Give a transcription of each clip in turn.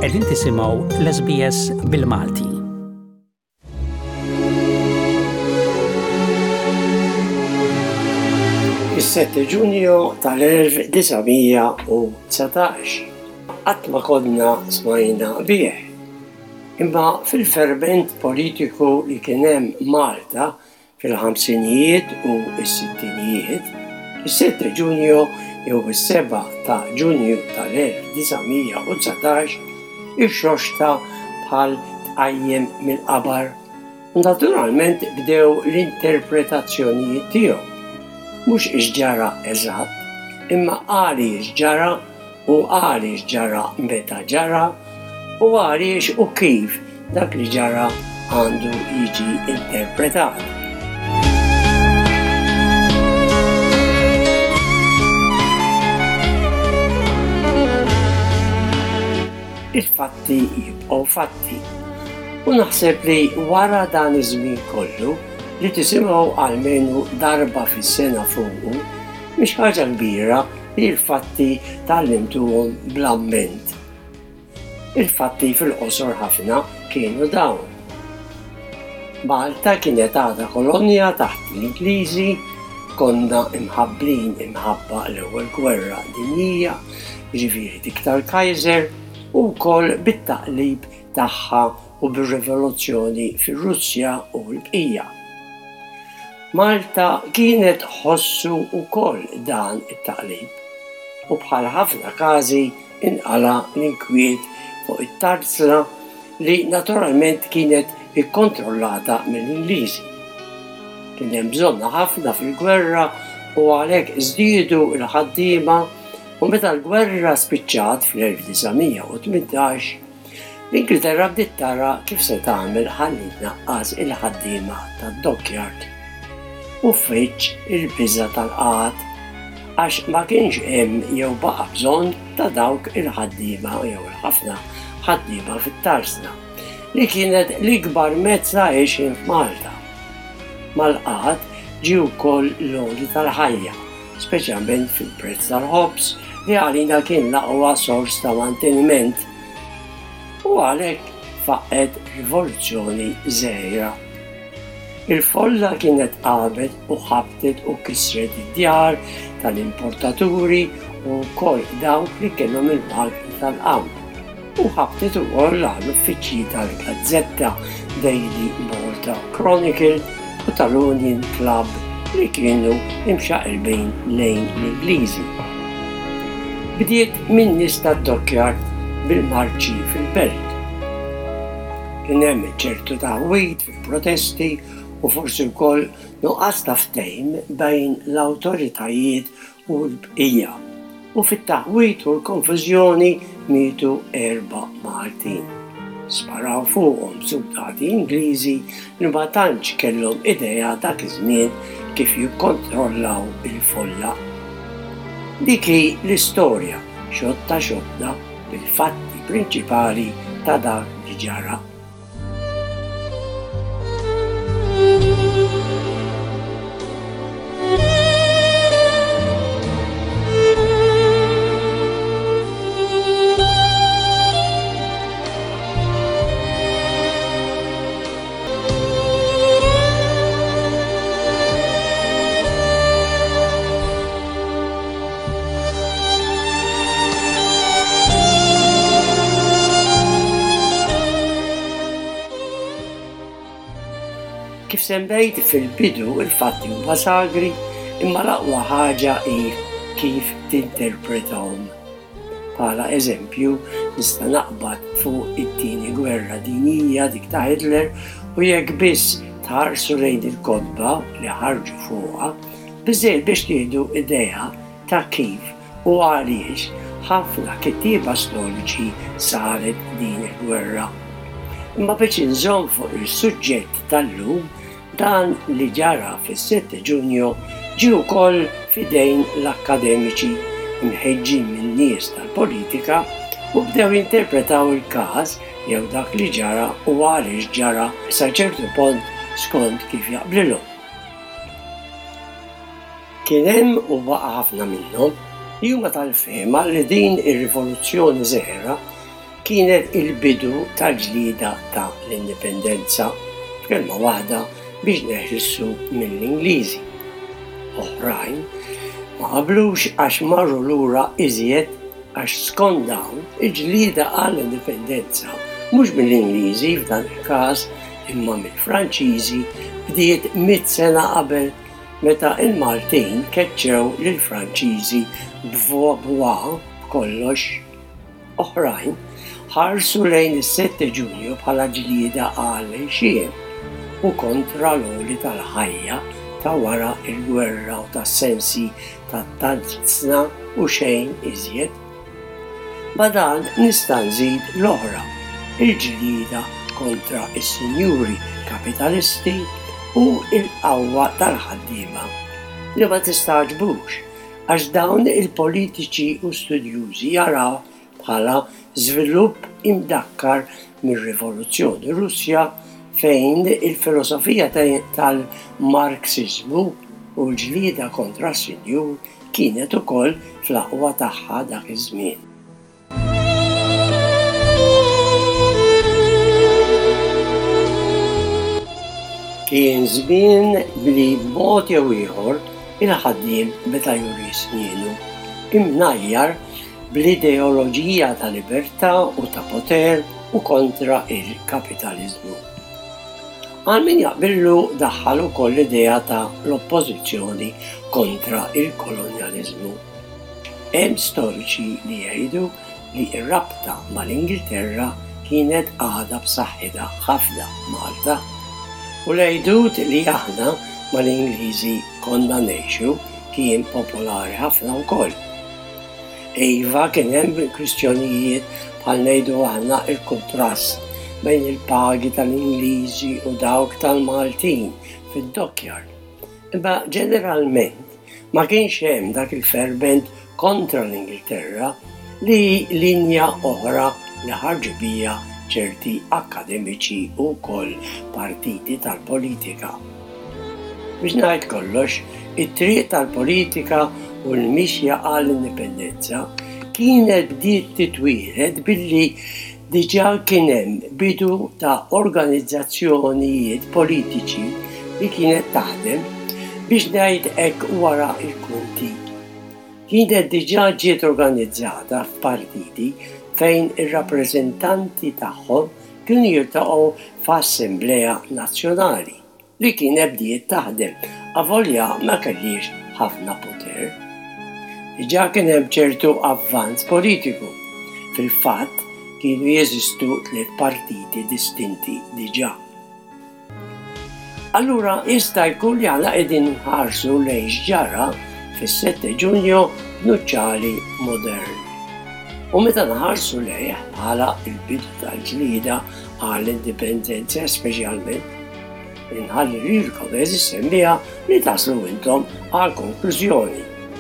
qegħdin tisimgħu l-SBS bil-Malti. Is-7 Ġunju tal-1919 qatt ma konna smajna bih. Imma fil-ferment politiku li kien hemm Malta fil-ħamsinijiet u s-sittinijiet, is-7 Ġunju jew is-7 ta' Ġunju tal-1919 ixxoxta bħal tqajjem mill-qabar. Naturalment bdew l-interpretazzjonijiet tiegħu. Mhux x'ġara eżatt, imma għaliex ġara u għaliex ġara meta ġara u għaliex u kif dak li ġara għandu jiġi interpretat. Il-fatti jibqgħu fatti. U naħseb li wara dan iż-żmien kollu li tisimgħu almenu darba fis-sena fuqu mhix ħaġa kbira li l-fatti tallimtuhom bl-amment. Il-fatti fil-qosor ħafna kienu dawn. Malta kienet għadha kolonja taħt l-Ingliżi, konna imħabblin imħabba l-ewwel gwerra dinjija, jiġifieri dik tal-Kaiser, u wkoll bit-taqlib tagħha u bir-rivoluzzjoni fir-Russja u l-bqija. Malta kienet ħossu wkoll dan it-taqlib u bħal ħafna każi inqala l-inkwiet fuq it-tarzla li naturalment kienet ikkontrollata mill-Ingliżi. Kien hemm bżonna ħafna fil-gwerra u għalhekk żdiedu l-ħaddiema u meta l-gwerra spiċċat fl-1918 l-Ingilterra bdiet tara kif se tagħmel ħalli tnaqqas il-ħaddiema tad-dockyard u fitx il-biża' tal-qatt għax ma kienx hemm jew baqa' bżonn ta' dawk il-ħaddiema jew il-ħafna ħaddiema fit-tarsna li kienet l-ikbar mezz ta' għejxin f'Malta. Mal-qatt ġie wkoll l-għoli tal-ħajja, speċjalment fil-prezz tal-ħobż li għalina kien l-aqwa sors ta' manteniment u għalhekk faqqet rivoluzzjoni żgħira. Il-folla kienet qabet u ħabtet u kisret id-djar tal-importaturi u wkoll dawk li kellhom il-marki tal-qam u ħabtet ukoll l-uffiċċji tal-Gazzetta Daily Malta Chronicle u tal-Union Club li kienu imxaqilbejn lejn l-Ingliżi. Bdiet min nies tad-dockyard bil-marċi fil-belt. Kien hemm ċertu taħwit fil-protesti u forsi wkoll nuqqas ta' ftehim bejn l-awtoritajiet u l-bqija. U fit-taħwit u l-konfużjoni mietu 4 Maltin. Sparaw fuqhom soldati Ingliżi li ma tantx kellhom idea dak iż-żmien kif jikkontrollaw il-folla. Dik hi l-istorja xotta bil-fatti prinċipali ta' dak li ġara. Kif semmejt fil-bidu il-fatti huma sagri, imma l-aqwa ħaġa hi kif tinterpretahom. Bħala eżempju, nista' naqbad fuq it-tieni gwerra dinjija dik ta' Hitler u jekk biss tħarsu lejn il-kotba li ħarġu fuqha, biżżejjed biex tieħdu idea ta' kif u għaliex ħafna kittieba storiċi saret din il-gwerra. Imma biex inżomm fuq is-suġġett tal-lum, dan li ġara fis-7 Ġunju ġie wkoll f'idejn l-akkademiċi imħeġġin min nies tal-politika u bdew jinterpretaw il-każ jew dak li ġara u għaliex ġara sa ċertu punt skont kif jaqblilhom. Kien hemm u baqa' ħafna minnhom li huma tal-fehma li din ir-rivoluzzjoni żgħira kienet il-bidu tal-ġlieda ta' l-indipendenza, f'kelma waħda biex neħilsu mill-Ingliżi. Oħrajn ma qablux għax marru lura iżjed għax skont dawn il-ġlieda għall-indipendenza mhux mill-Ingliżi f'dan il-każ imma mill-Franċiżi bdiet 100 sena qabel meta il-Maltin keċċew lill-Franċiżi b'vwa b'kollox. Oħrajn ħarsu lejn is-7 Ġunju bħala ġlieda għall-għexien u kontra l-għoli tal-ħajja ta' wara il-gwerra u tas-sensi tat-tazna u xejn iżjed. Badan nista' nżid l-oħra, il-ġlieda kontra is-sinjuri kapitalisti u il-qawwa tal-ħaddiema li ma tistaġbux għax dawn il-politiċi u studjużi jaraw bħala żvilupp imdakkar mir-Rivoluzzjoni Russja fejn il-filosofija tal-Marxizmu u l-ġlieda kontra s-sinjur kienet ukoll fl-aqwa tagħha dak iż-żmien. Kien żmien li b'mod jew ieħor il-ħaddiem meta juri snienu imnajjar bl-ideoloġija ta' libertà u ta' poter u kontra il-kapitalizmu. Għal min jaqbillu daħħal ukoll l-idea ta' l-oppożizzjoni kontra il-kolonjaliżmu. Hemm storiċi li jgħidu li r-rabta mal-Ingilterra kienet għadha b'saħħitha ħafna Malta u l-għajdut li aħna mal-Ingliżi konna ngħixu kien popolari ħafna wkoll. Iva kien hemm kwistjonijiet bħal ngħidu aħna il-kontrast bejn il-pagi tal-Ingliżi u dawk tal-Maltin fid-dockyard. Imma ġeneralment ma kienx hemm dak il-ferment kontra l-Ingilterra li linja oħra li ħarġu bija ċerti akademiċi u wkoll partiti tal-politika. Biex ngħid kollox, it-triq tal-politika u l-mixja għall-indipendenza kienet bdiet titwielet billi diġà kien hemm bidu ta' organizzazzjonijiet politiċi li kienet taħdem biex ngħid hekk wara l-kunti. Kienet diġà ġiet organizzata f'partiti fejn ir-rappreżentanti tagħhom kienu jiltaqgħu f'Assembleja Nazzjonali li kienet bdiet taħdem avolja ma kellix ħafna poter. Diġà kien hemm ċertu avvanz politiku. Fil-fatt kienu jeżistu 3 partiti distinti diġà. Allura jista' jkun li aħna qegħdin nħarsu lejn x'ġara fis-7 Ġunju b'nuċċali moderni. U meta nħarsu lejh bħala l-bidu tal-ġlieda għall-indipendenza speċjalment, inħalli lilkom eżis semmija li taslu intom għal konklużjoni.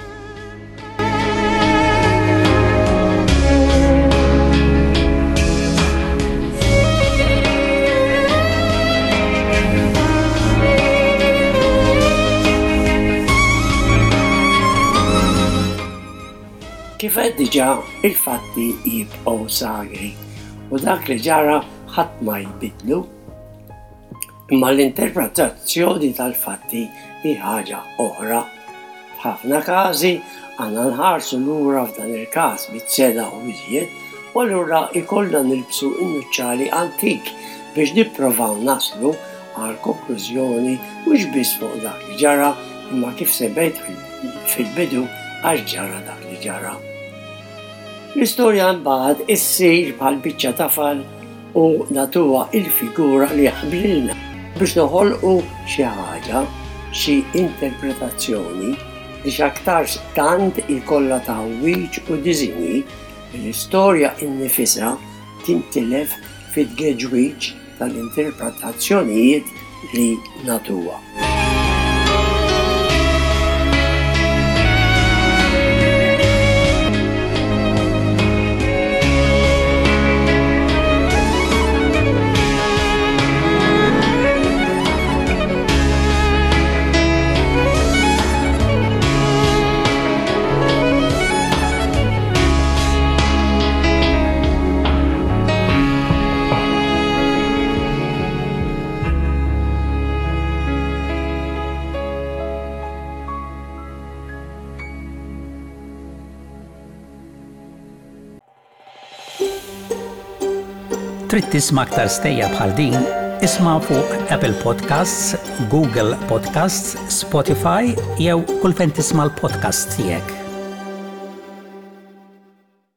Kif qed diġà il-fatti jibqgħu sagri u dak li ġara ħadd ma jbidlu. Imma l-interpretazzjoni tal-fatti hi ħaġa oħra. F'ħafna każi għandna nħarsu lura f'dan il-każ bit-sena u iżjed u allura jkollna nilbsu n-nuċċali antik biex nipprovaw naslu għal konklużjoni mhux biss fuq dak li ġara imma kif semmejt fil-bidu għax ġara dak li ġara. L-istorja mbagħad issir bħal biċċa tafal u natuha il-figura li ħablilna biex noħolqu xi ħaġa, xi interpretazzjoni li x'aktarx tant ikollha taħwieġ u diżinji l-istorja innifisha tintilef fid-geġwieġ tal-interpretazzjonijiet li natuha. trid tisma' aktar stejja bħal din, isma' fuq Apple Podcasts, Google Podcasts, Spotify jew kull fejn tisma' l-podcast tiegħek.